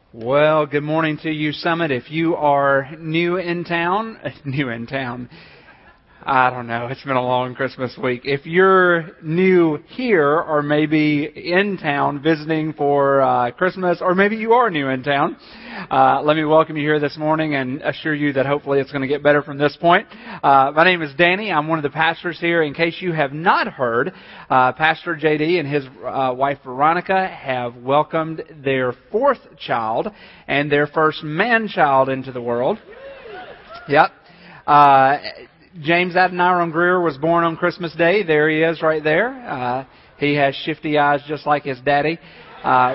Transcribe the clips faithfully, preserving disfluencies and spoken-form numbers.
Well, good morning to you, Summit. If you are new in town, new in town, I don't know, it's been a long Christmas week. If you're new here or maybe in town visiting for uh, Christmas, or maybe you are new in town, uh, let me welcome you here this morning and assure you that hopefully it's going to get better from this point. Uh, my name is Danny. I'm one of the pastors here. In case you have not heard, uh, Pastor J D and his uh, wife Veronica have welcomed their fourth child and their first man-child into the world. Yep. Uh, James Adoniram Greer was born on Christmas Day. There he is right there. Uh, he has shifty eyes just like his daddy. Uh,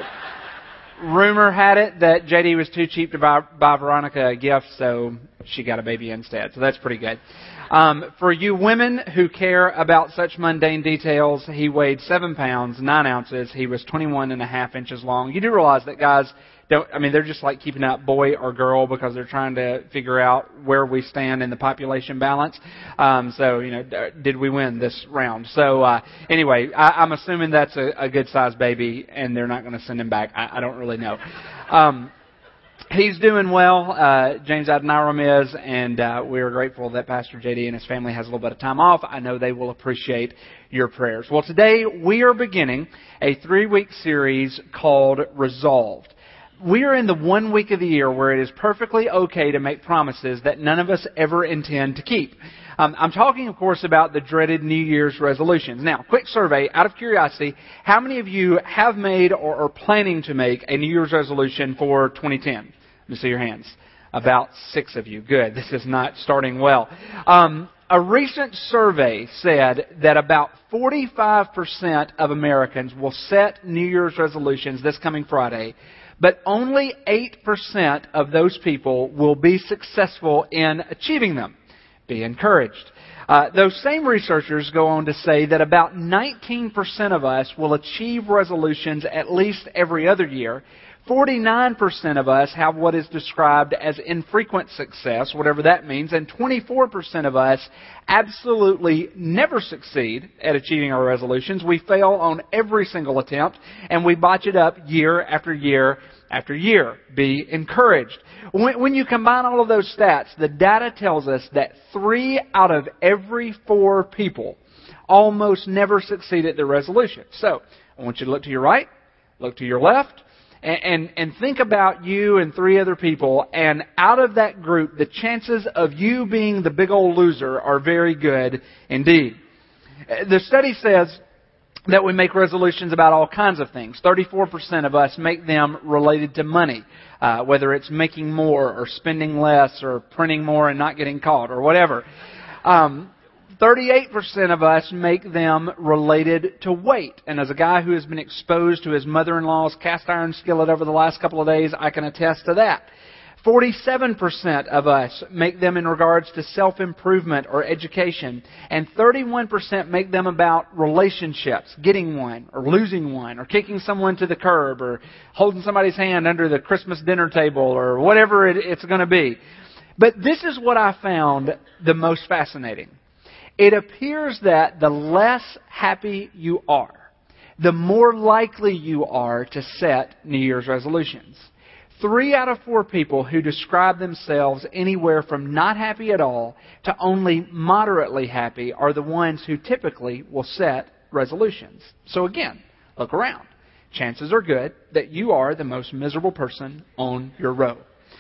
rumor had it that J D was too cheap to buy, buy Veronica a gift, so she got a baby instead. So that's pretty good. Um, for you women who care about such mundane details, he weighed seven pounds, nine ounces. He was twenty-one and a half inches long. You do realize that guys don't, I mean, they're just like keeping up boy or girl because they're trying to figure out where we stand in the population balance. Um, so, you know, did we win this round? So, uh, anyway, I, I'm assuming that's a, a good sized baby and they're not going to send him back. I, I don't really know. Um, He's doing well, uh, James Adoniram is, and uh, we're grateful that Pastor J D and his family has a little bit of time off. I know they will appreciate your prayers. Well, today we are beginning a three-week series called Resolved. We are in the one week of the year where it is perfectly okay to make promises that none of us ever intend to keep. Um, I'm talking, of course, about the dreaded New Year's resolutions. Now, quick survey, out of curiosity, how many of you have made or are planning to make a New Year's resolution for twenty ten? Let me see your hands. About six of you. Good. This is not starting well. Um, a recent survey said that about forty-five percent of Americans will set New Year's resolutions this coming Friday, but only eight percent of those people will be successful in achieving them. Be encouraged. Uh, those same researchers go on to say that about nineteen percent of us will achieve resolutions at least every other year. forty-nine percent of us have what is described as infrequent success, whatever that means, and twenty-four percent of us absolutely never succeed at achieving our resolutions. We fail on every single attempt, and we botch it up year after year after year. Be encouraged. When, when you combine all of those stats, the data tells us that three out of every four people almost never succeed at their resolution. So, I want you to look to your right, look to your left, and, and, and think about you and three other people, and out of that group, the chances of you being the big old loser are very good indeed. The study says that we make resolutions about all kinds of things. thirty-four percent of us make them related to money, uh, whether it's making more or spending less or printing more and not getting caught or whatever. Um, thirty-eight percent of us make them related to weight. And as a guy who has been exposed to his mother-in-law's cast iron skillet over the last couple of days, I can attest to that. forty-seven percent of us make them in regards to self-improvement or education. And thirty-one percent make them about relationships, getting one or losing one or kicking someone to the curb or holding somebody's hand under the Christmas dinner table or whatever it, it's going to be. But this is what I found the most fascinating. It appears that the less happy you are, the more likely you are to set New Year's resolutions. Three out of four people who describe themselves anywhere from not happy at all to only moderately happy are the ones who typically will set resolutions. So again, look around. Chances are good that you are the most miserable person on your row.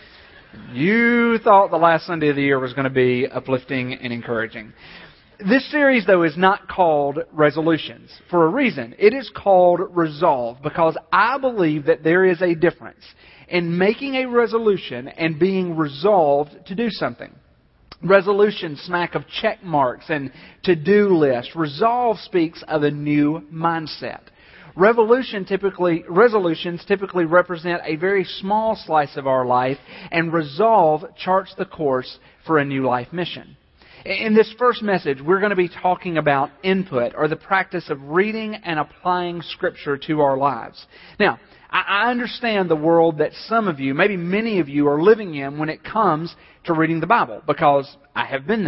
You thought the last Sunday of the year was going to be uplifting and encouraging. This series, though, is not called Resolutions for a reason. It is called Resolve because I believe that there is a difference in making a resolution and being resolved to do something. Resolutions smack of check marks and to-do lists. Resolve speaks of a new mindset. Revolution typically, resolutions typically represent a very small slice of our life, and resolve charts the course for a new life mission. In this first message, we're going to be talking about input, or the practice of reading and applying Scripture to our lives. Now, I understand the world that some of you, maybe many of you, are living in when it comes to reading the Bible, because I have been there.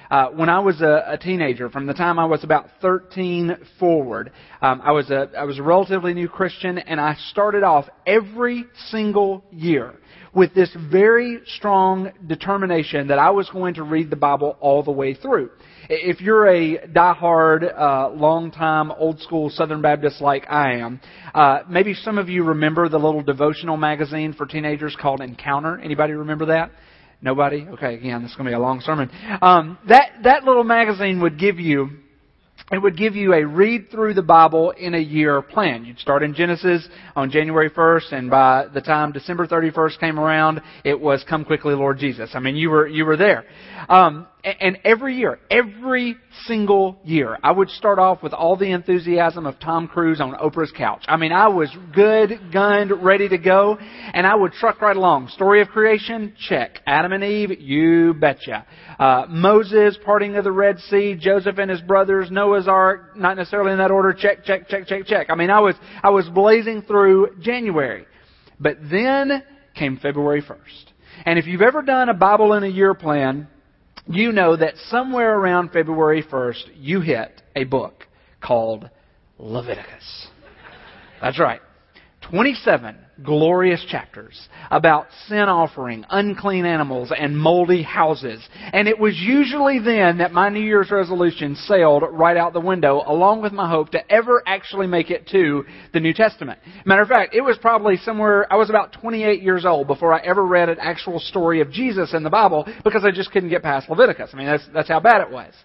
Uh, when I was a, a teenager, from the time I was about thirteen forward, um, I was a I was a relatively new Christian, and I started off every single year with this very strong determination that I was going to read the Bible all the way through. If you're a diehard, uh, long-time, old-school Southern Baptist like I am, uh, maybe some of you remember the little devotional magazine for teenagers called Encounter. Anybody remember that? Nobody? Okay, again, this is going to be a long sermon. Um, that that little magazine would give you It would give you a read through the Bible in a year plan. You'd start in Genesis on January first, and by the time December thirty-first came around, it was Come Quickly, Lord Jesus. I mean, you were you were there. Um, and every year, every single year, I would start off with all the enthusiasm of Tom Cruise on Oprah's couch. I mean, I was good, gunned, ready to go, and I would truck right along. Story of creation? Check. Adam and Eve? You betcha. Uh, Moses, parting of the Red Sea, Joseph and his brothers, Noah's Ark, not necessarily in that order. Check, check, check, check, check. I mean, I was I was blazing through January. But then came February first. And if you've ever done a Bible in a year plan, you know that somewhere around February first, you hit a book called Leviticus. That's right. twenty-seven glorious chapters about sin offering, unclean animals, and moldy houses. And it was usually then that my New Year's resolution sailed right out the window, along with my hope to ever actually make it to the New Testament. Matter of fact, it was probably somewhere, I was about twenty-eight years old before I ever read an actual story of Jesus in the Bible, because I just couldn't get past Leviticus. I mean, that's, that's how bad it was.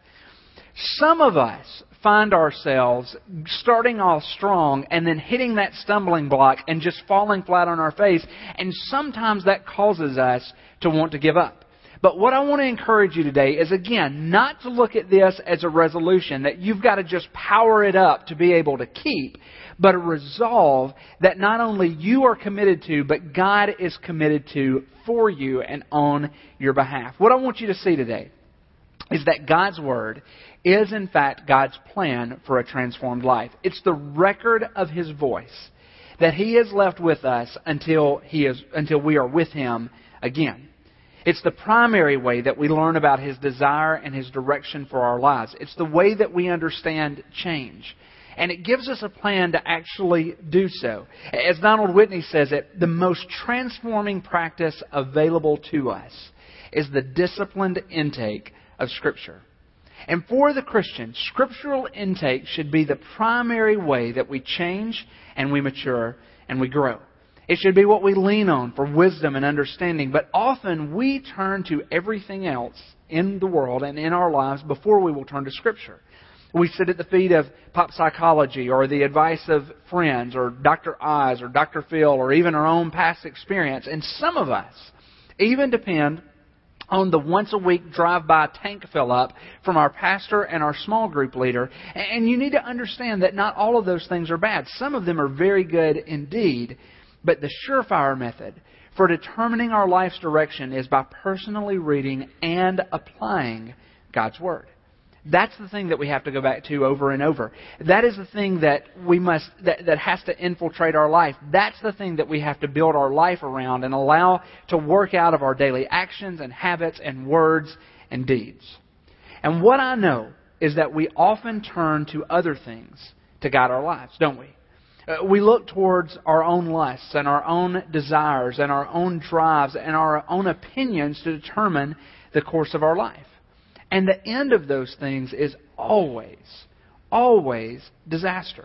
Some of us find ourselves starting off strong and then hitting that stumbling block and just falling flat on our face. And sometimes that causes us to want to give up. But what I want to encourage you today is, again, not to look at this as a resolution that you've got to just power it up to be able to keep, but a resolve that not only you are committed to, but God is committed to for you and on your behalf. What I want you to see today is that God's Word is, in fact, God's plan for a transformed life. It's the record of His voice that He has left with us until He is until we are with Him again. It's the primary way that we learn about His desire and His direction for our lives. It's the way that we understand change. And it gives us a plan to actually do so. As Donald Whitney says it, the most transforming practice available to us is the disciplined intake of Scripture. And for the Christian, scriptural intake should be the primary way that we change and we mature and we grow. It should be what we lean on for wisdom and understanding. But often we turn to everything else in the world and in our lives before we will turn to Scripture. We sit at the feet of pop psychology or the advice of friends or Doctor Oz or Doctor Phil or even our own past experience. And some of us even depend on the once-a-week drive-by tank fill-up from our pastor and our small group leader. And you need to understand that not all of those things are bad. Some of them are very good indeed. But the surefire method for determining our life's direction is by personally reading and applying God's Word. That's the thing that we have to go back to over and over. That is the thing that we must that, that has to infiltrate our life. That's the thing that we have to build our life around and allow to work out of our daily actions and habits and words and deeds. And what I know is that we often turn to other things to guide our lives, don't we? Uh, we look towards our own lusts and our own desires and our own drives and our own opinions to determine the course of our life. And the end of those things is always, always disaster.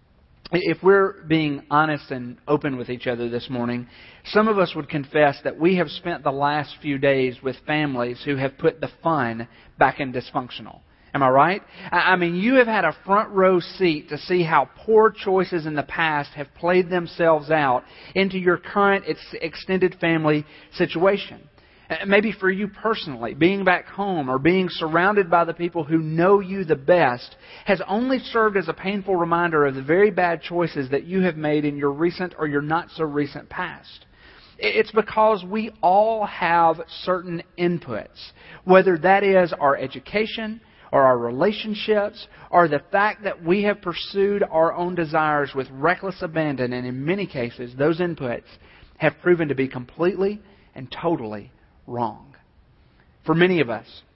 If we're being honest and open with each other this morning, some of us would confess that we have spent the last few days with families who have put the fun back in dysfunctional. Am I right? I mean, you have had a front row seat to see how poor choices in the past have played themselves out into your current extended family situation. Maybe for you personally, being back home or being surrounded by the people who know you the best has only served as a painful reminder of the very bad choices that you have made in your recent or your not so recent past. It's because we all have certain inputs, whether that is our education or our relationships or the fact that we have pursued our own desires with reckless abandon, and in many cases those inputs have proven to be completely and totally wrong. For many of us,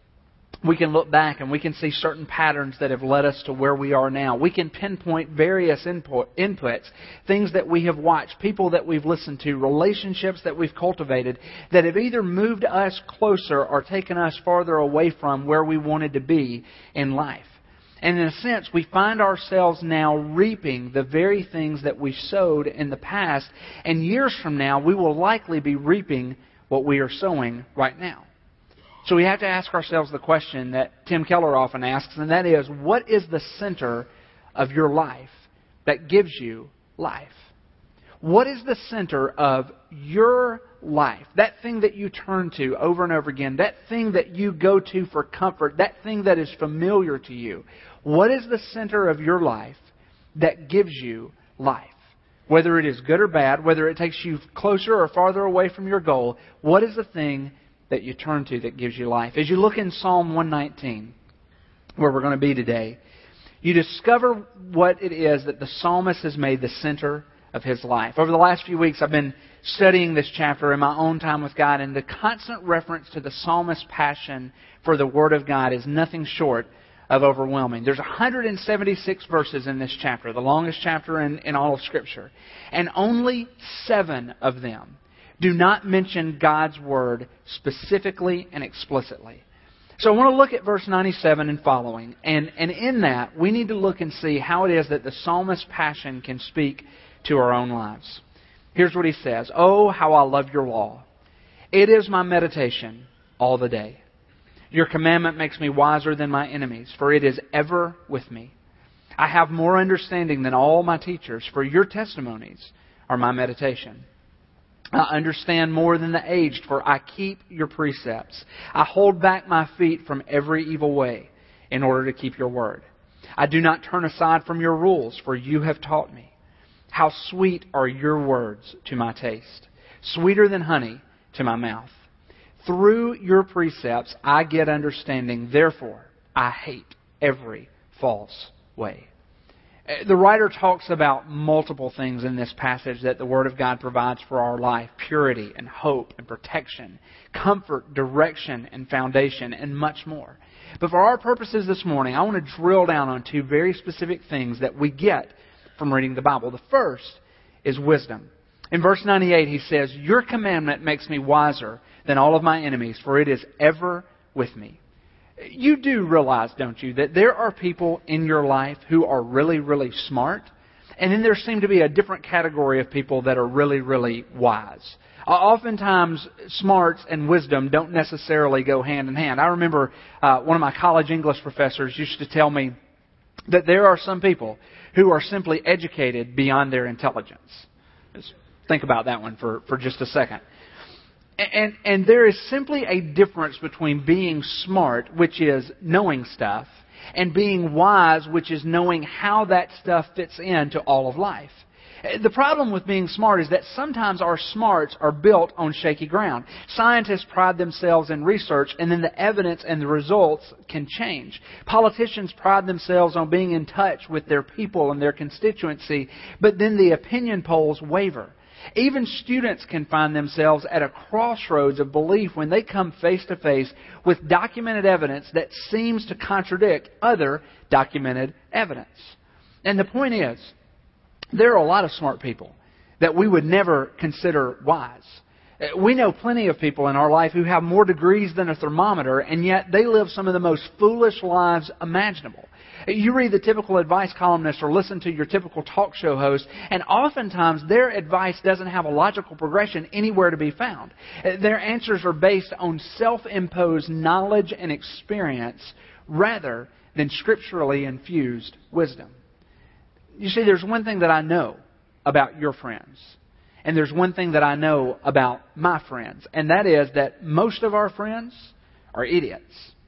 we can look back and we can see certain patterns that have led us to where we are now. We can pinpoint various input, inputs, things that we have watched, people that we've listened to, relationships that we've cultivated that have either moved us closer or taken us farther away from where we wanted to be in life. And in a sense, we find ourselves now reaping the very things that we sowed in the past. And years from now, we will likely be reaping what we are sowing right now. So we have to ask ourselves the question that Tim Keller often asks, and that is, what is the center of your life that gives you life? What is the center of your life? That thing that you turn to over and over again, that thing that you go to for comfort, that thing that is familiar to you. What is the center of your life that gives you life? Whether it is good or bad, whether it takes you closer or farther away from your goal, what is the thing that you turn to that gives you life? As you look in Psalm one nineteen, where we're going to be today, you discover what it is that the psalmist has made the center of his life. Over the last few weeks, I've been studying this chapter in my own time with God, and the constant reference to the psalmist's passion for the Word of God is nothing short of overwhelming. There's one hundred seventy-six verses in this chapter, the longest chapter in, in all of Scripture, and only seven of them do not mention God's Word specifically and explicitly. So I want to look at verse ninety-seven and following. And, and in that, we need to look and see how it is that the psalmist's passion can speak to our own lives. Here's what he says. Oh, how I love your law. It is my meditation all the day. Your commandment makes me wiser than my enemies, for it is ever with me. I have more understanding than all my teachers, for your testimonies are my meditation. I understand more than the aged, for I keep your precepts. I hold back my feet from every evil way in order to keep your word. I do not turn aside from your rules, for you have taught me. How sweet are your words to my taste, sweeter than honey to my mouth. Through your precepts I get understanding, therefore I hate every false way. The writer talks about multiple things in this passage that the Word of God provides for our life. Purity and hope and protection, comfort, direction and foundation, and much more. But for our purposes this morning, I want to drill down on two very specific things that we get from reading the Bible. The first is wisdom. In verse ninety-eight he says, your commandment makes me wiser than all of my enemies, for it is ever with me. You do realize, don't you, that there are people in your life who are really, really smart, and then there seem to be a different category of people that are really, really wise. Uh, oftentimes, smarts and wisdom don't necessarily go hand in hand. I remember uh, one of my college English professors used to tell me that there are some people who are simply educated beyond their intelligence. Just think about that one for, for just a second. And, and there is simply a difference between being smart, which is knowing stuff, and being wise, which is knowing how that stuff fits into all of life. The problem with being smart is that sometimes our smarts are built on shaky ground. Scientists pride themselves in research, and then the evidence and the results can change. Politicians pride themselves on being in touch with their people and their constituency, but then the opinion polls waver. Even students can find themselves at a crossroads of belief when they come face to face with documented evidence that seems to contradict other documented evidence. And the point is, there are a lot of smart people that we would never consider wise. We know plenty of people in our life who have more degrees than a thermometer, and yet they live some of the most foolish lives imaginable. You read the typical advice columnist or listen to your typical talk show host, and oftentimes their advice doesn't have a logical progression anywhere to be found. Their answers are based on self-imposed knowledge and experience rather than scripturally infused wisdom. You see, there's one thing that I know about your friends, and there's one thing that I know about my friends, and that is that most of our friends are idiots.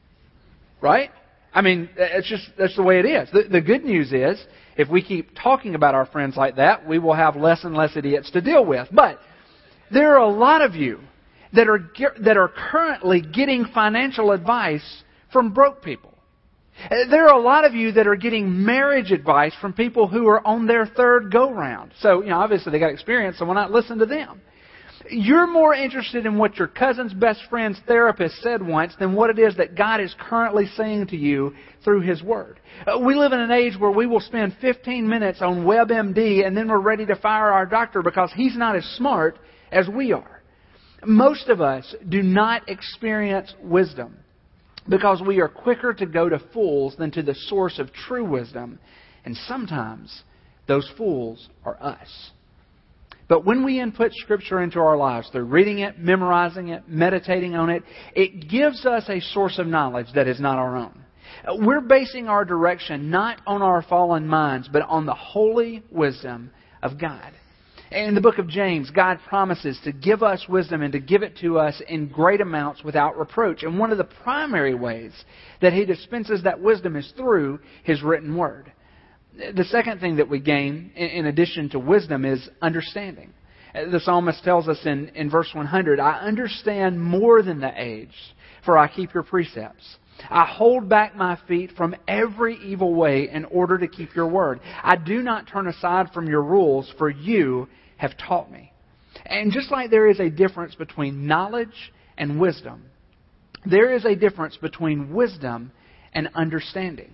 Right? I mean, it's just, that's the way it is. The, the good news is, if we keep talking about our friends like that, we will have less and less idiots to deal with. But there are a lot of you that are that are currently getting financial advice from broke people. There are a lot of you that are getting marriage advice from people who are on their third go-round. So, you know, obviously they got experience, so why not listen to them? You're more interested in what your cousin's best friend's therapist said once than what it is that God is currently saying to you through His Word. Uh, we live in an age where we will spend fifteen minutes on WebMD and then we're ready to fire our doctor because he's not as smart as we are. Most of us do not experience wisdom because we are quicker to go to fools than to the source of true wisdom. And sometimes those fools are us. But when we input Scripture into our lives through reading it, memorizing it, meditating on it, it gives us a source of knowledge that is not our own. We're basing our direction not on our fallen minds, but on the holy wisdom of God. In the book of James, God promises to give us wisdom and to give it to us in great amounts without reproach. And one of the primary ways that He dispenses that wisdom is through His written Word. The second thing that we gain, in addition to wisdom, is understanding. The psalmist tells us in, in verse one hundred, I understand more than the aged, for I keep your precepts. I hold back my feet from every evil way in order to keep your word. I do not turn aside from your rules, for you have taught me. And just like there is a difference between knowledge and wisdom, there is a difference between wisdom and understanding.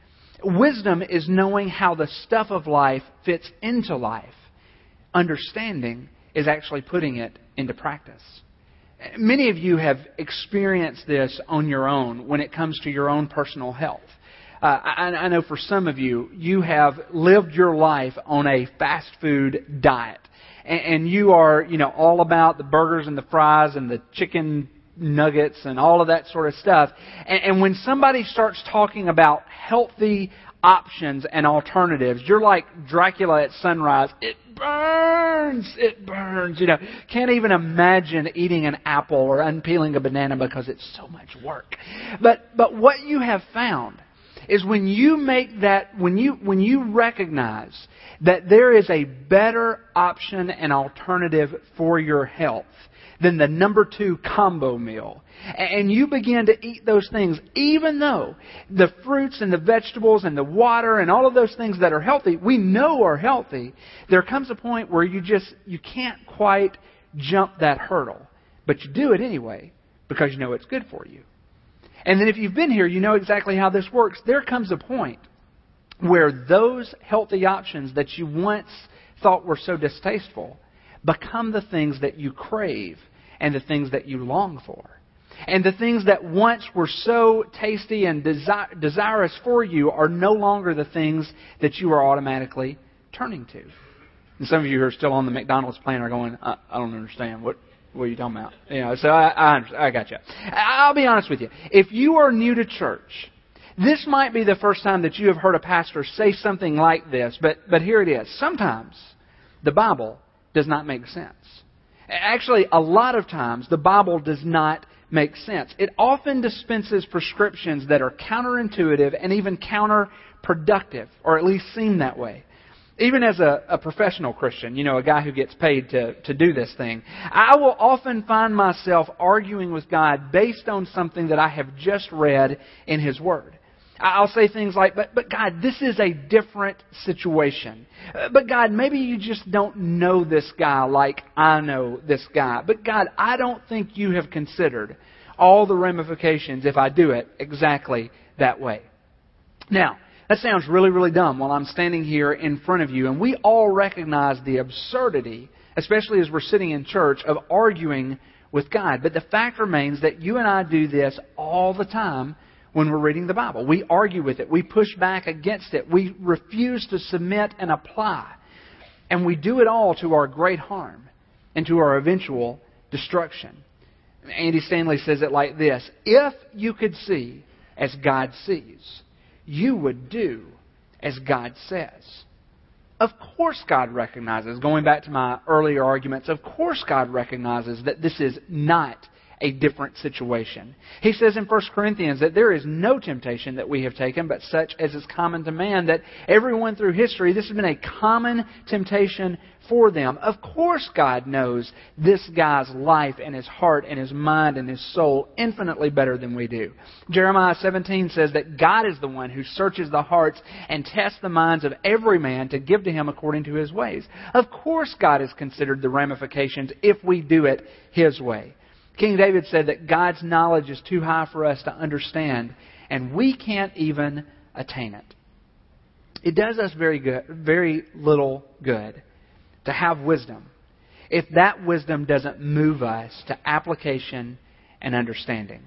Wisdom is knowing how the stuff of life fits into life. Understanding is actually putting it into practice. Many of you have experienced this on your own when it comes to your own personal health. Uh, I, I know for some of you, you have lived your life on a fast food diet. And, and you are, you know, all about the burgers and the fries and the chicken nuggets and all of that sort of stuff. And, and when somebody starts talking about healthy options and alternatives, you're like Dracula at sunrise. It burns! It burns! You know, can't even imagine eating an apple or unpeeling a banana because it's so much work. But but what you have found is when you make that, when you when you recognize that there is a better option and alternative for your health than the number two combo meal, and you begin to eat those things, even though the fruits and the vegetables and the water and all of those things that are healthy, we know are healthy, there comes a point where you just, you can't quite jump that hurdle. But you do it anyway because you know it's good for you. And then if you've been here, you know exactly how this works. There comes a point where those healthy options that you once thought were so distasteful become the things that you crave and the things that you long for. And the things that once were so tasty and desi- desirous for you are no longer the things that you are automatically turning to. And some of you who are still on the McDonald's plan are going, I, I don't understand. What What are you talking about? You know, so I, I, I got you. I'll be honest with you. If you are new to church, this might be the first time that you have heard a pastor say something like this, but, but here it is. Sometimes the Bible does not make sense. Actually, a lot of times the Bible does not make sense. It often dispenses prescriptions that are counterintuitive and even counterproductive, or at least seem that way. Even as a, a professional Christian, you know, a guy who gets paid to, to do this thing, I will often find myself arguing with God based on something that I have just read in His Word. I'll say things like, but, but God, this is a different situation. Uh, but God, maybe you just don't know this guy like I know this guy. But God, I don't think you have considered all the ramifications if I do it exactly that way. Now, that sounds really, really dumb while I'm standing here in front of you. And we all recognize the absurdity, especially as we're sitting in church, of arguing with God. But the fact remains that you and I do this all the time when we're reading the Bible. We argue with it. We push back against it. We refuse to submit and apply. And we do it all to our great harm and to our eventual destruction. Andy Stanley says it like this: if you could see as God sees, you would do as God says. Of course God recognizes, going back to my earlier arguments, of course God recognizes that this is not a different situation. He says in First Corinthians that there is no temptation that we have taken, but such as is common to man, that everyone through history, this has been a common temptation for them. Of course God knows this guy's life and his heart and his mind and his soul infinitely better than we do. Jeremiah seventeen says that God is the one who searches the hearts and tests the minds of every man to give to him according to his ways. Of course God has considered the ramifications if we do it His way. King David said that God's knowledge is too high for us to understand, and we can't even attain it. It does us very good, very little good to have wisdom if that wisdom doesn't move us to application and understanding.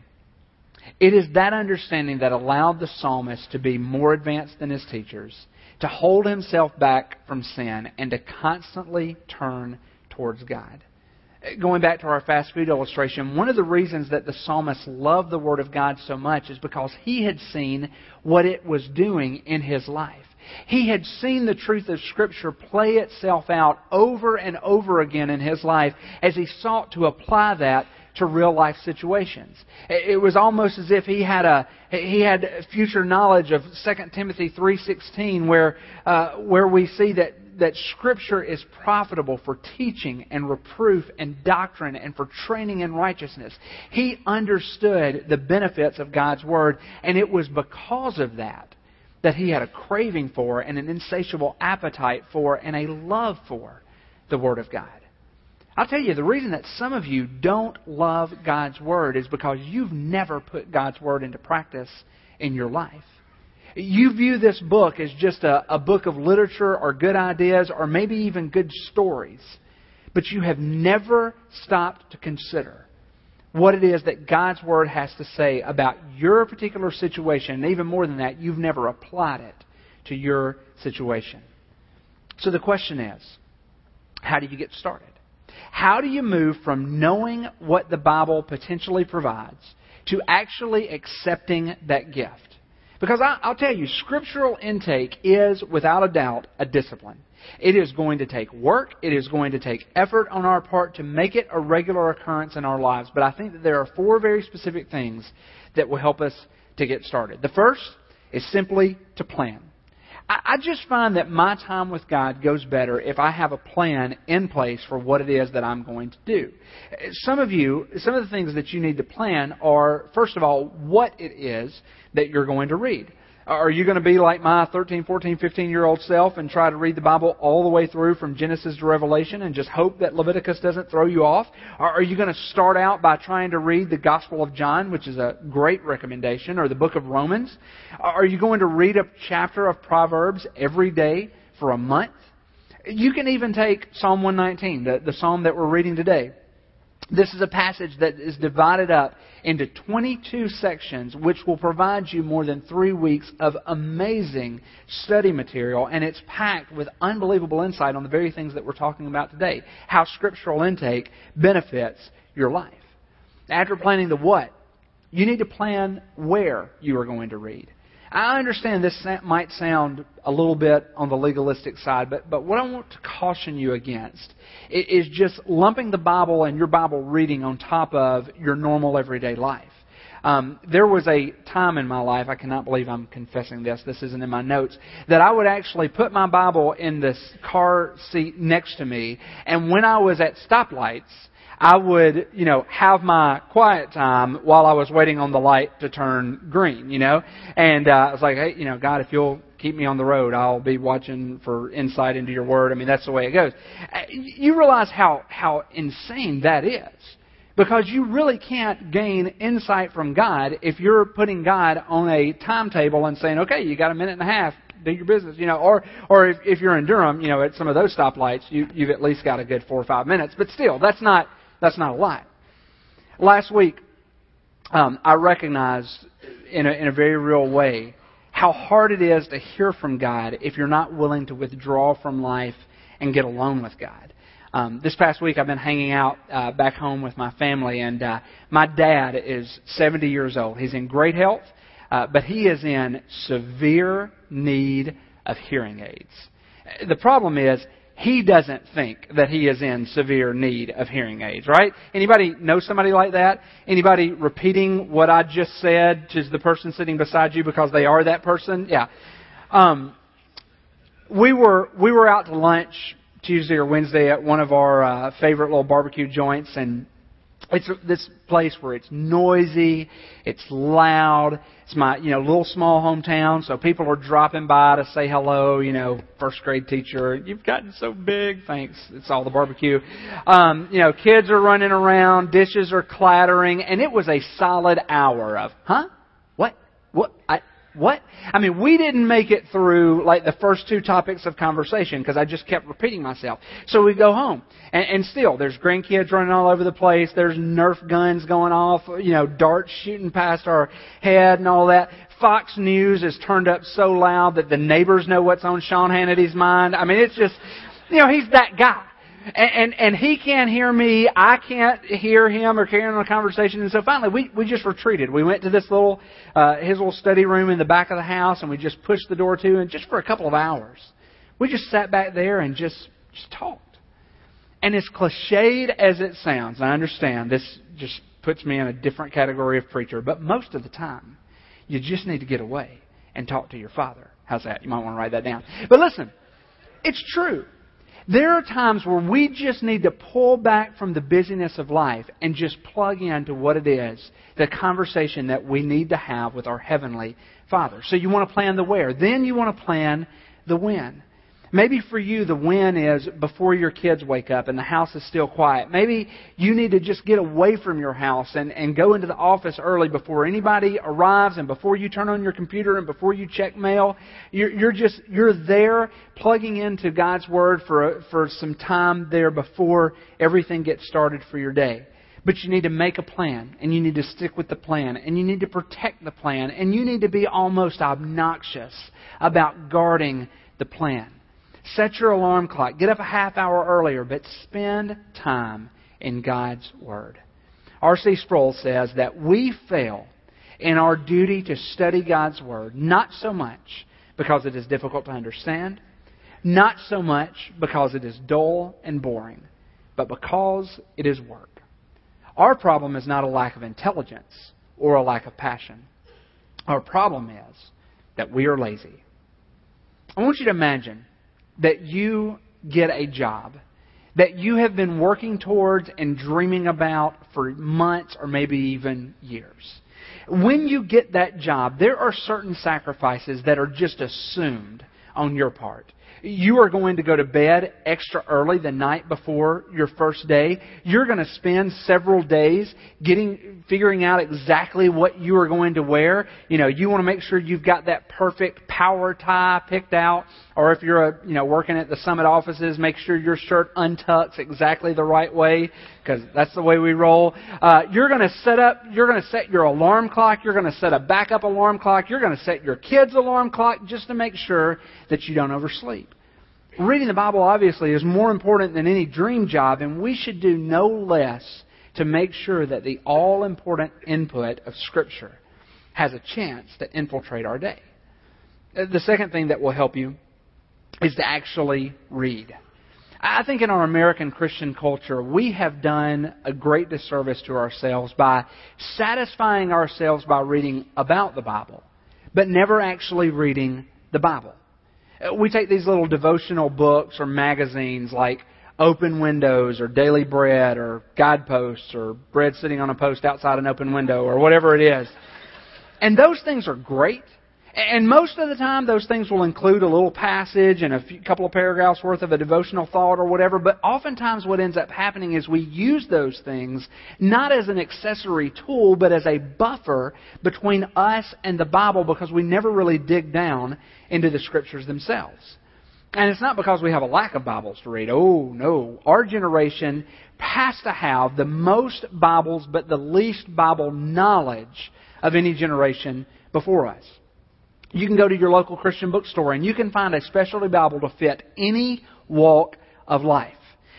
It is that understanding that allowed the psalmist to be more advanced than his teachers, to hold himself back from sin, and to constantly turn towards God. Going back to our fast food illustration, one of the reasons that the psalmist loved the Word of God so much is because he had seen what it was doing in his life. He had seen the truth of Scripture play itself out over and over again in his life as he sought to apply that to real life situations. It was almost as if he had a he had future knowledge of Second Timothy three sixteen, where uh, where we see that that Scripture is profitable for teaching and reproof and doctrine and for training in righteousness. He understood the benefits of God's Word, and it was because of that that he had a craving for and an insatiable appetite for and a love for the Word of God. I'll tell you, the reason that some of you don't love God's Word is because you've never put God's Word into practice in your life. You view this book as just a, a book of literature or good ideas or maybe even good stories. But you have never stopped to consider what it is that God's Word has to say about your particular situation. And even more than that, you've never applied it to your situation. So the question is, how do you get started? How do you move from knowing what the Bible potentially provides to actually accepting that gift? Because I, I'll tell you, scriptural intake is, without a doubt, a discipline. It is going to take work. It is going to take effort on our part to make it a regular occurrence in our lives. But I think that there are four very specific things that will help us to get started. The first is simply to plan. I just find that my time with God goes better if I have a plan in place for what it is that I'm going to do. Some of you, some of the things that you need to plan are, first of all, what it is that you're going to read. Are you going to be like my thirteen, fourteen, fifteen-year-old self and try to read the Bible all the way through from Genesis to Revelation and just hope that Leviticus doesn't throw you off? Or are you going to start out by trying to read the Gospel of John, which is a great recommendation, or the book of Romans? Are you going to read a chapter of Proverbs every day for a month? You can even take Psalm one nineteen, the, the psalm that we're reading today. This is a passage that is divided up into twenty-two sections, which will provide you more than three weeks of amazing study material. And it's packed with unbelievable insight on the very things that we're talking about today. How scriptural intake benefits your life. After planning the what, you need to plan where you are going to read. I understand this might sound a little bit on the legalistic side, but, but what I want to caution you against is just lumping the Bible and your Bible reading on top of your normal everyday life. Um, there was a time in my life, I cannot believe I'm confessing this, this isn't in my notes, that I would actually put my Bible in this car seat next to me, and when I was at stoplights, I would, you know, have my quiet time while I was waiting on the light to turn green, you know. And uh, I was like, hey, you know, God, if you'll keep me on the road, I'll be watching for insight into your Word. I mean, that's the way it goes. You realize how, how insane that is. Because you really can't gain insight from God if you're putting God on a timetable and saying, okay, you got a minute and a half, do your business, you know. Or or if, if you're in Durham, you know, at some of those stoplights, you, you've at least got a good four or five minutes. But still, that's not... That's not a lot. Last week, um, I recognized in a, in a very real way how hard it is to hear from God if you're not willing to withdraw from life and get alone with God. Um, this past week, I've been hanging out uh, back home with my family, and uh, my dad is seventy years old. He's in great health, uh, but he is in severe need of hearing aids. The problem is, he doesn't think that he is in severe need of hearing aids, right? Anybody know somebody like that? Anybody repeating what I just said to the person sitting beside you because they are that person? Yeah. Um, we were we were out to lunch Tuesday or Wednesday at one of our uh, favorite little barbecue joints, and it's this place where it's noisy, it's loud. It's my, you know, little small hometown, so people are dropping by to say hello. You know, first grade teacher, you've gotten so big. Thanks. It's all the barbecue. Um, you know, kids are running around, dishes are clattering, and it was a solid hour of, huh? What? What? I. What? I mean, we didn't make it through like the first two topics of conversation because I just kept repeating myself. So we go home. And, and still, there's grandkids running all over the place. There's Nerf guns going off, you know, darts shooting past our head and all that. Fox News is turned up so loud that the neighbors know what's on Sean Hannity's mind. I mean, it's just, you know, he's that guy. And, and and he can't hear me. I can't hear him or carry on a conversation. And so finally, we, we just retreated. We went to this little, uh, his little study room in the back of the house, and we just pushed the door to, and just for a couple of hours, we just sat back there and just, just talked. And as cliched as it sounds, I understand this just puts me in a different category of preacher, but most of the time, you just need to get away and talk to your Father. How's that? You might want to write that down. But listen, it's true. There are times where we just need to pull back from the busyness of life and just plug into what it is, the conversation that we need to have with our Heavenly Father. So you want to plan the where. Then you want to plan the when. Maybe for you, the when is before your kids wake up and the house is still quiet. Maybe you need to just get away from your house and, and go into the office early before anybody arrives and before you turn on your computer and before you check mail. You're, you're just, you're there plugging into God's Word for, for some time there before everything gets started for your day. But you need to make a plan, and you need to stick with the plan, and you need to protect the plan, and you need to be almost obnoxious about guarding the plan. Set your alarm clock. Get up a half hour earlier, but spend time in God's Word. R C Sproul says that we fail in our duty to study God's Word, not so much because it is difficult to understand, not so much because it is dull and boring, but because it is work. Our problem is not a lack of intelligence or a lack of passion. Our problem is that we are lazy. I want you to imagine that you get a job that you have been working towards and dreaming about for months or maybe even years. When you get that job, there are certain sacrifices that are just assumed on your part. You are going to go to bed extra early the night before your first day. You're going to spend several days getting, figuring out exactly what you are going to wear. You know, you want to make sure you've got that perfect power tie picked out. Or if you're, a, you know, working at the Summit offices, make sure your shirt untucks exactly the right way, because that's the way we roll. Uh, you're going to set up, you're going to set your alarm clock. You're going to set a backup alarm clock. You're going to set your kids' alarm clock just to make sure that you don't oversleep. Reading the Bible, obviously, is more important than any dream job, and we should do no less to make sure that the all-important input of Scripture has a chance to infiltrate our day. The second thing that will help you is to actually read. I think in our American Christian culture, we have done a great disservice to ourselves by satisfying ourselves by reading about the Bible, but never actually reading the Bible. We take these little devotional books or magazines like Open Windows or Daily Bread or Guideposts or Bread Sitting on a Post Outside an Open Window or whatever it is. And those things are great. And most of the time, those things will include a little passage and a few, couple of paragraphs worth of a devotional thought or whatever. But oftentimes what ends up happening is we use those things not as an accessory tool, but as a buffer between us and the Bible, because we never really dig down into the Scriptures themselves. And it's not because we have a lack of Bibles to read. Oh, no. Our generation has to have the most Bibles, but the least Bible knowledge of any generation before us. You can go to your local Christian bookstore and you can find a specialty Bible to fit any walk of life.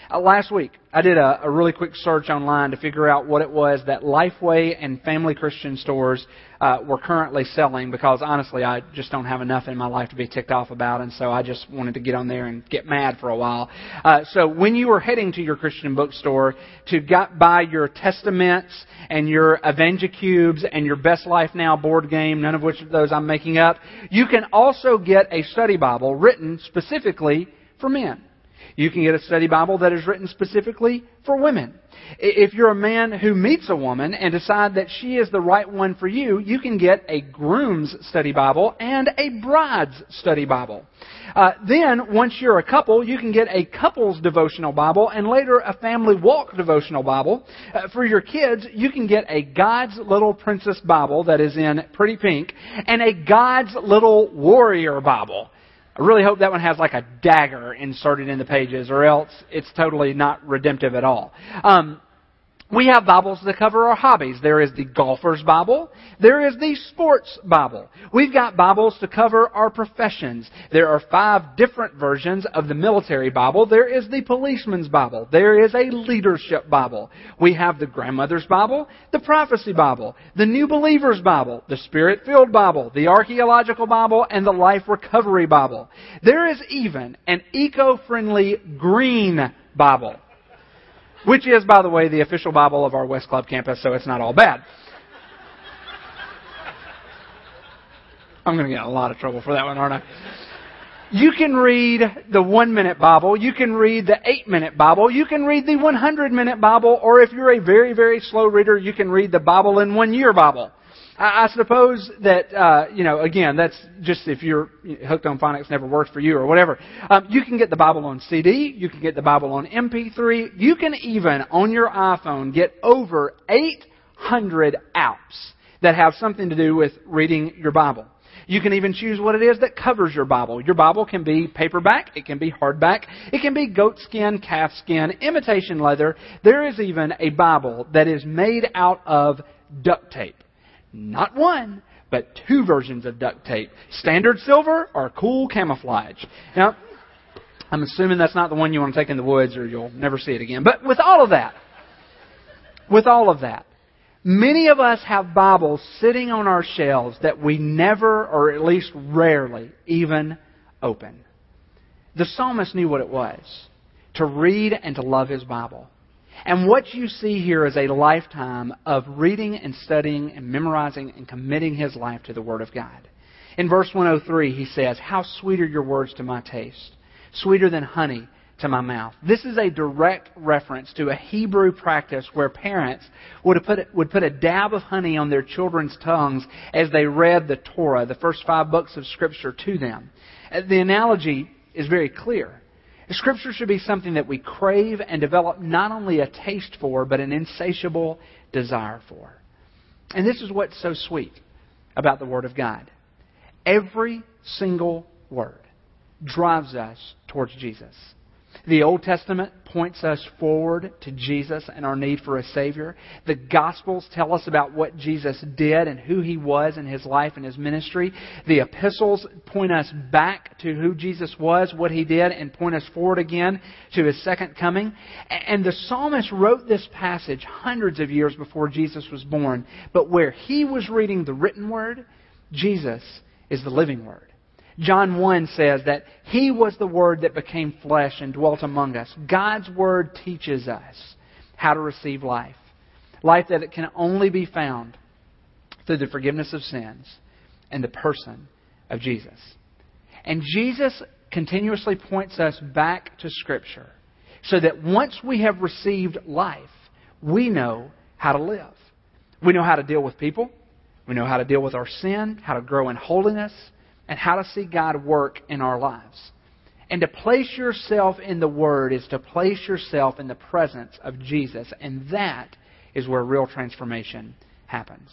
Uh, last week, I did a, a really quick search online to figure out what it was that Lifeway and Family Christian stores uh, were currently selling, because honestly, I just don't have enough in my life to be ticked off about, and so I just wanted to get on there and get mad for a while. Uh, so when you were heading to your Christian bookstore to get, buy your Testaments and your Evangicubes and your Best Life Now board game, none of which of those I'm making up, you can also get a study Bible written specifically for men. You can get a study Bible that is written specifically for women. If you're a man who meets a woman and decide that she is the right one for you, you can get a groom's study Bible and a bride's study Bible. Uh, then, once you're a couple, you can get a couple's devotional Bible and later a family walk devotional Bible. Uh, for your kids, you can get a God's Little Princess Bible that is in pretty pink and a God's Little Warrior Bible. I really hope that one has like a dagger inserted in the pages, or else it's totally not redemptive at all. Um, we have Bibles that cover our hobbies. There is the Golfer's Bible. There is the Sports Bible. We've got Bibles to cover our professions. There are five different versions of the Military Bible. There is the Policeman's Bible. There is a Leadership Bible. We have the Grandmother's Bible, the Prophecy Bible, the New Believer's Bible, the Spirit-Filled Bible, the Archaeological Bible, and the Life Recovery Bible. There is even an eco-friendly Green Bible, which is, by the way, the official Bible of our West Club campus, so it's not all bad. I'm going to get in a lot of trouble for that one, aren't I? You can read the one-minute Bible. You can read the eight-minute Bible. You can read the hundred-minute Bible. Or if you're a very, very slow reader, you can read the Bible in one-year Bible. I suppose that, uh, you know, again, that's just if you're hooked on phonics, never worked for you or whatever. Um, you can get the Bible on C D. You can get the Bible on M P three. You can even, on your iPhone, get over eight hundred apps that have something to do with reading your Bible. You can even choose what it is that covers your Bible. Your Bible can be paperback. It can be hardback. It can be goat skin, calf skin, imitation leather. There is even a Bible that is made out of duct tape. Not one, but two versions of duct tape. Standard silver or cool camouflage. Now, I'm assuming that's not the one you want to take in the woods or you'll never see it again. But with all of that, with all of that, many of us have Bibles sitting on our shelves that we never, or at least rarely, even open. The psalmist knew what it was to read and to love his Bible. And what you see here is a lifetime of reading and studying and memorizing and committing his life to the Word of God. In verse one oh three, he says, "How sweet are your words to my taste, sweeter than honey to my mouth." This is a direct reference to a Hebrew practice where parents would put, would put a dab of honey on their children's tongues as they read the Torah, the first five books of Scripture, to them. The analogy is very clear. Scripture should be something that we crave and develop not only a taste for, but an insatiable desire for. And this is what's so sweet about the Word of God. Every single word drives us towards Jesus. The Old Testament points us forward to Jesus and our need for a Savior. The Gospels tell us about what Jesus did and who He was in His life and His ministry. The Epistles point us back to who Jesus was, what He did, and point us forward again to His second coming. And the psalmist wrote this passage hundreds of years before Jesus was born. But where he was reading the written Word, Jesus is the living Word. John one says that He was the Word that became flesh and dwelt among us. God's Word teaches us how to receive life. Life that it can only be found through the forgiveness of sins and the person of Jesus. And Jesus continuously points us back to Scripture so that once we have received life, we know how to live. We know how to deal with people. We know how to deal with our sin, how to grow in holiness, and how to see God work in our lives. And to place yourself in the Word is to place yourself in the presence of Jesus. And that is where real transformation happens.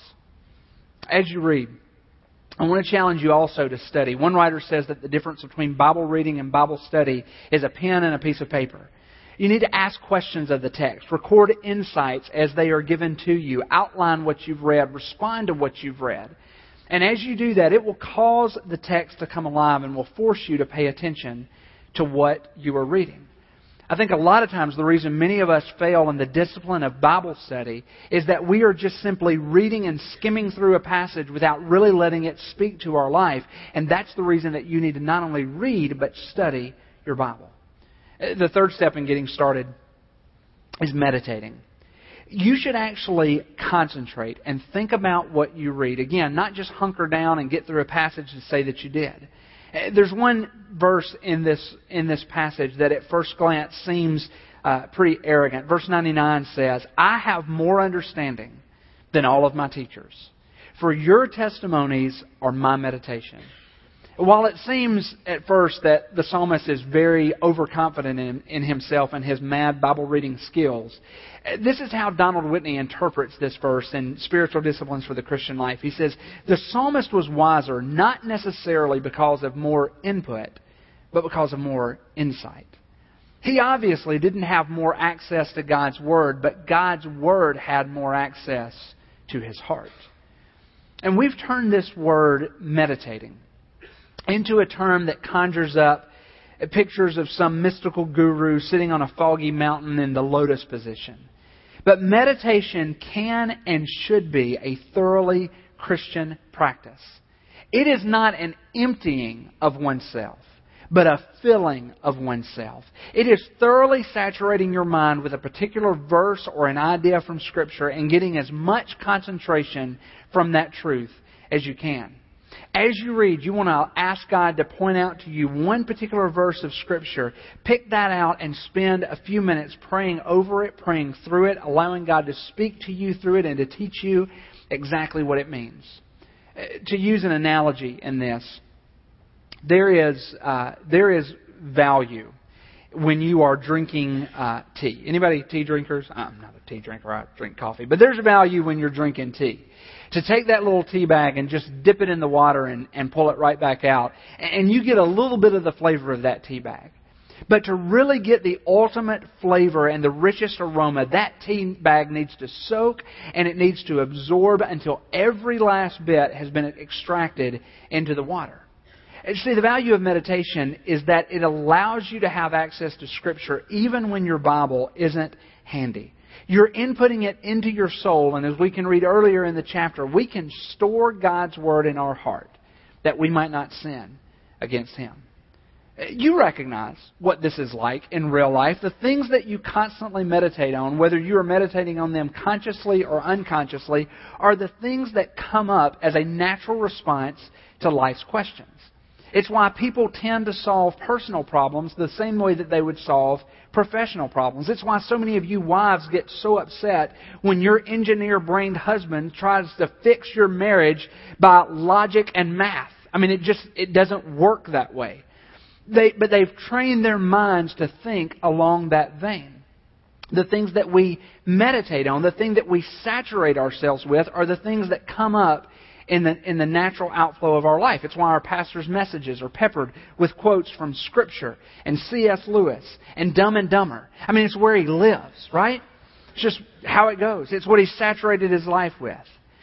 As you read, I want to challenge you also to study. One writer says that the difference between Bible reading and Bible study is a pen and a piece of paper. You need to ask questions of the text. Record insights as they are given to you. Outline what you've read. Respond to what you've read. And as you do that, it will cause the text to come alive and will force you to pay attention to what you are reading. I think a lot of times the reason many of us fail in the discipline of Bible study is that we are just simply reading and skimming through a passage without really letting it speak to our life. And that's the reason that you need to not only read, but study your Bible. The third step in getting started is meditating. You should actually concentrate and think about what you read. Again, not just hunker down and get through a passage and say that you did. There's one verse in this in this passage that at first glance seems uh, pretty arrogant. Verse ninety-nine says, "I have more understanding than all of my teachers, for your testimonies are my meditation." While it seems at first that the psalmist is very overconfident in, in himself and his mad Bible reading skills, this is how Donald Whitney interprets this verse in Spiritual Disciplines for the Christian Life. He says, the psalmist was wiser not necessarily because of more input, but because of more insight. He obviously didn't have more access to God's Word, but God's Word had more access to his heart. And we've turned this word meditating into a term that conjures up pictures of some mystical guru sitting on a foggy mountain in the lotus position. But meditation can and should be a thoroughly Christian practice. It is not an emptying of oneself, but a filling of oneself. It is thoroughly saturating your mind with a particular verse or an idea from Scripture and getting as much concentration from that truth as you can. As you read, you want to ask God to point out to you one particular verse of Scripture. Pick that out and spend a few minutes praying over it, praying through it, allowing God to speak to you through it and to teach you exactly what it means. To use an analogy in this, there is uh, there is value when you are drinking uh, tea. Anybody tea drinkers? I'm not a tea drinker. I drink coffee. But there's value when you're drinking tea. To take that little tea bag and just dip it in the water and, and pull it right back out. And you get a little bit of the flavor of that tea bag. But to really get the ultimate flavor and the richest aroma, that tea bag needs to soak and it needs to absorb until every last bit has been extracted into the water. And see, the value of meditation is that it allows you to have access to Scripture even when your Bible isn't handy. You're inputting it into your soul, and as we can read earlier in the chapter, we can store God's Word in our heart that we might not sin against Him. You recognize what this is like in real life. The things that you constantly meditate on, whether you are meditating on them consciously or unconsciously, are the things that come up as a natural response to life's questions. It's why people tend to solve personal problems the same way that they would solve professional problems. It's why so many of you wives get so upset when your engineer-brained husband tries to fix your marriage by logic and math. I mean, it just it doesn't work that way. They, but they've trained their minds to think along that vein. The things that we meditate on, the thing that we saturate ourselves with, are the things that come up in the in the natural outflow of our life. It's why our pastor's messages are peppered with quotes from Scripture and C S Lewis and Dumb and Dumber. I mean, it's where he lives, right? It's just how it goes. It's what he saturated his life with.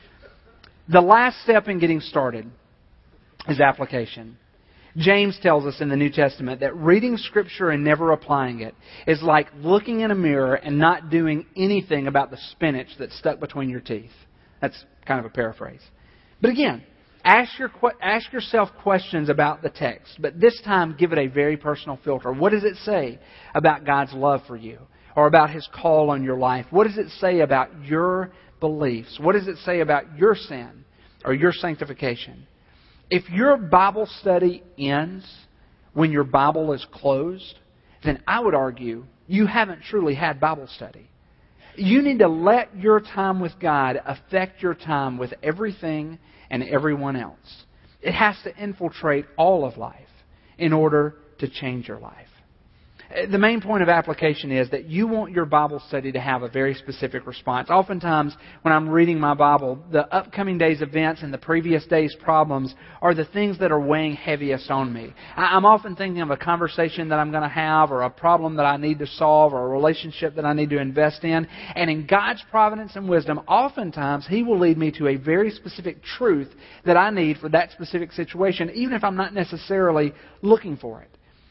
The last step in getting started is application. James tells us in the New Testament that reading Scripture and never applying it is like looking in a mirror and not doing anything about the spinach that's stuck between your teeth. That's kind of a paraphrase. But again, ask your ask yourself questions about the text, but this time give it a very personal filter. What does it say about God's love for you or about His call on your life? What does it say about your beliefs? What does it say about your sin or your sanctification? If your Bible study ends when your Bible is closed, then I would argue you haven't truly had Bible study. You need to let your time with God affect your time with everything and everyone else. It has to infiltrate all of life in order to change your life. The main point of application is that you want your Bible study to have a very specific response. Oftentimes, when I'm reading my Bible, the upcoming day's events and the previous day's problems are the things that are weighing heaviest on me. I'm often thinking of a conversation that I'm going to have, or a problem that I need to solve, or a relationship that I need to invest in. And in God's providence and wisdom, oftentimes He will lead me to a very specific truth that I need for that specific situation, even if I'm not necessarily looking for it.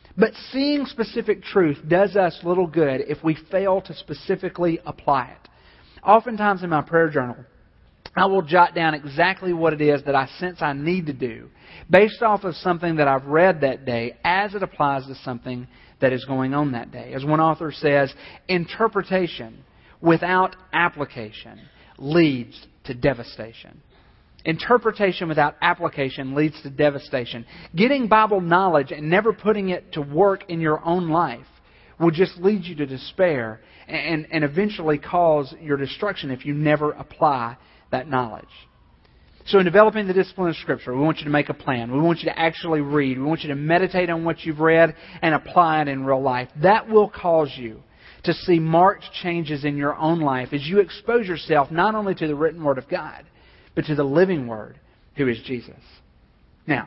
But seeing specific truth does us little good if we fail to specifically apply it. Oftentimes in my prayer journal, I will jot down exactly what it is that I sense I need to do based off of something that I've read that day as it applies to something that is going on that day. As one author says, interpretation without application leads to devastation. Interpretation without application leads to devastation. Getting Bible knowledge and never putting it to work in your own life will just lead you to despair and, and eventually cause your destruction if you never apply that knowledge. So in developing the discipline of Scripture, we want you to make a plan. We want you to actually read. We want you to meditate on what you've read and apply it in real life. That will cause you to see marked changes in your own life as you expose yourself not only to the written Word of God, but to the living Word, who is Jesus. Now,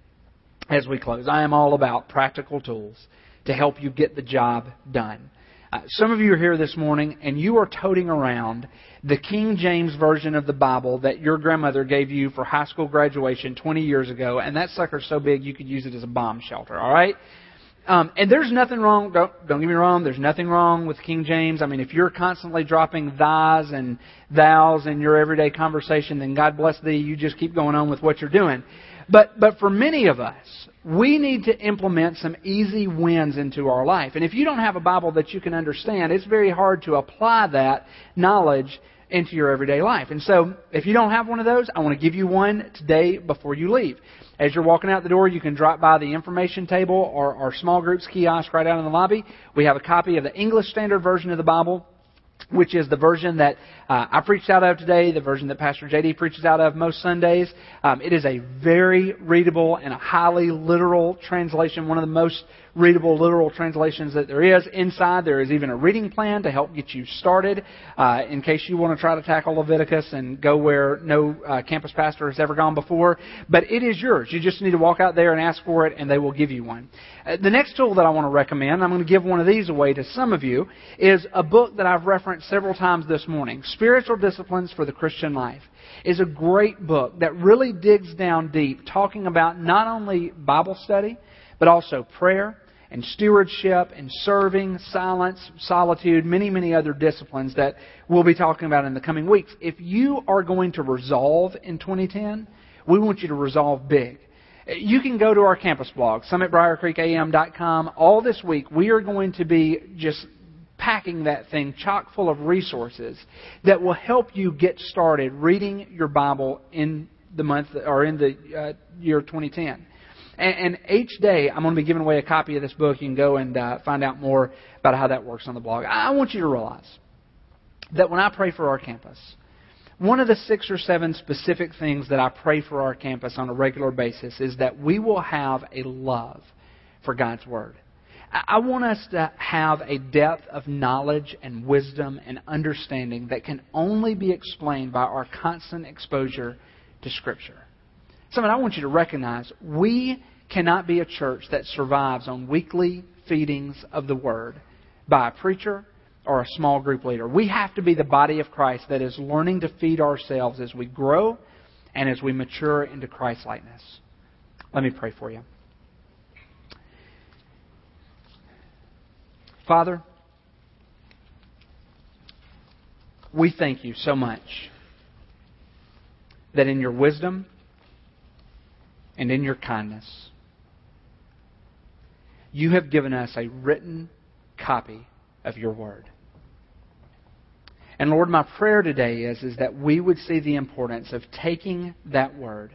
as we close, I am all about practical tools to help you get the job done. Uh, some of you are here this morning and you are toting around the King James Version of the Bible that your grandmother gave you for high school graduation twenty years ago, and that sucker's so big you could use it as a bomb shelter, all right? Um, and there's nothing wrong, don't, don't get me wrong, there's nothing wrong with King James. I mean, if you're constantly dropping thys and thous in your everyday conversation, then God bless thee, you just keep going on with what you're doing. But but for many of us, we need to implement some easy wins into our life. And if you don't have a Bible that you can understand, it's very hard to apply that knowledge into your everyday life. And so, if you don't have one of those, I want to give you one today before you leave. As you're walking out the door, you can drop by the information table or our small groups kiosk right out in the lobby. We have a copy of the English Standard Version of the Bible, which is the version that uh, I preached out of today, the version that Pastor J D preaches out of most Sundays. Um, it is a very readable and a highly literal translation, one of the most readable literal translations that there is. Inside, there is even a reading plan to help get you started uh, in case you want to try to tackle Leviticus and go where no uh, campus pastor has ever gone before. But it is yours. You just need to walk out there and ask for it, and they will give you one. Uh, the next tool that I want to recommend, I'm going to give one of these away to some of you, is a book that I've referenced several times this morning, Spiritual Disciplines for the Christian Life. Is a great book that really digs down deep, talking about not only Bible study, but also prayer, and stewardship, and serving, silence, solitude, many, many other disciplines that we'll be talking about in the coming weeks. If you are going to resolve in twenty ten, we want you to resolve big. You can go to our campus blog, summit briar creek a m dot com. All this week, we are going to be just packing that thing chock full of resources that will help you get started reading your Bible in the month or in the uh, year twenty ten. And each day, I'm going to be giving away a copy of this book. You can go and uh, find out more about how that works on the blog. I want you to realize that when I pray for our campus, one of the six or seven specific things that I pray for our campus on a regular basis is that we will have a love for God's Word. I want us to have a depth of knowledge and wisdom and understanding that can only be explained by our constant exposure to Scripture. Something I want you to recognize, we cannot be a church that survives on weekly feedings of the Word by a preacher or a small group leader. We have to be the body of Christ that is learning to feed ourselves as we grow and as we mature into Christ-likeness. Let me pray for you. Father, we thank you so much that in your wisdom and in your kindness, you have given us a written copy of your Word. And Lord, my prayer today is, is that we would see the importance of taking that Word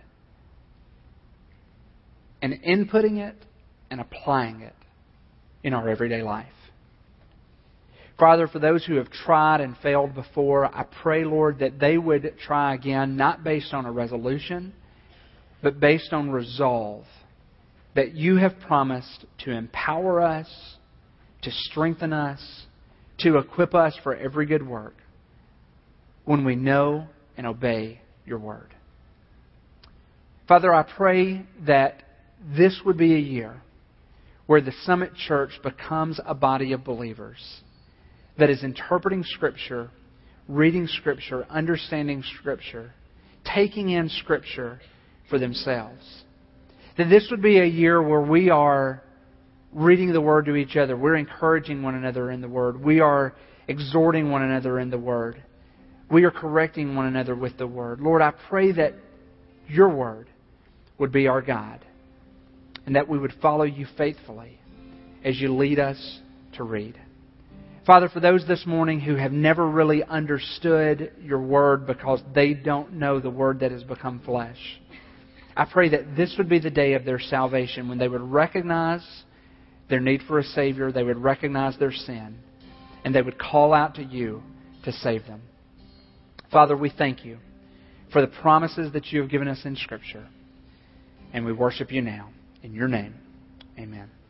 and inputting it and applying it in our everyday life. Father, for those who have tried and failed before, I pray, Lord, that they would try again, not based on a resolution, but based on resolve, that you have promised to empower us, to strengthen us, to equip us for every good work when we know and obey your Word. Father, I pray that this would be a year where the Summit Church becomes a body of believers that is interpreting Scripture, reading Scripture, understanding Scripture, taking in Scripture for themselves. That this would be a year where we are reading the Word to each other. We're encouraging one another in the Word. We are exhorting one another in the Word. We are correcting one another with the Word. Lord, I pray that Your Word would be our guide and that we would follow You faithfully as You lead us to read. Father, for those this morning who have never really understood Your Word because they don't know the Word that has become flesh, I pray that this would be the day of their salvation when they would recognize their need for a Savior, they would recognize their sin, and they would call out to You to save them. Father, we thank You for the promises that You have given us in Scripture, and we worship You now. In Your name, amen.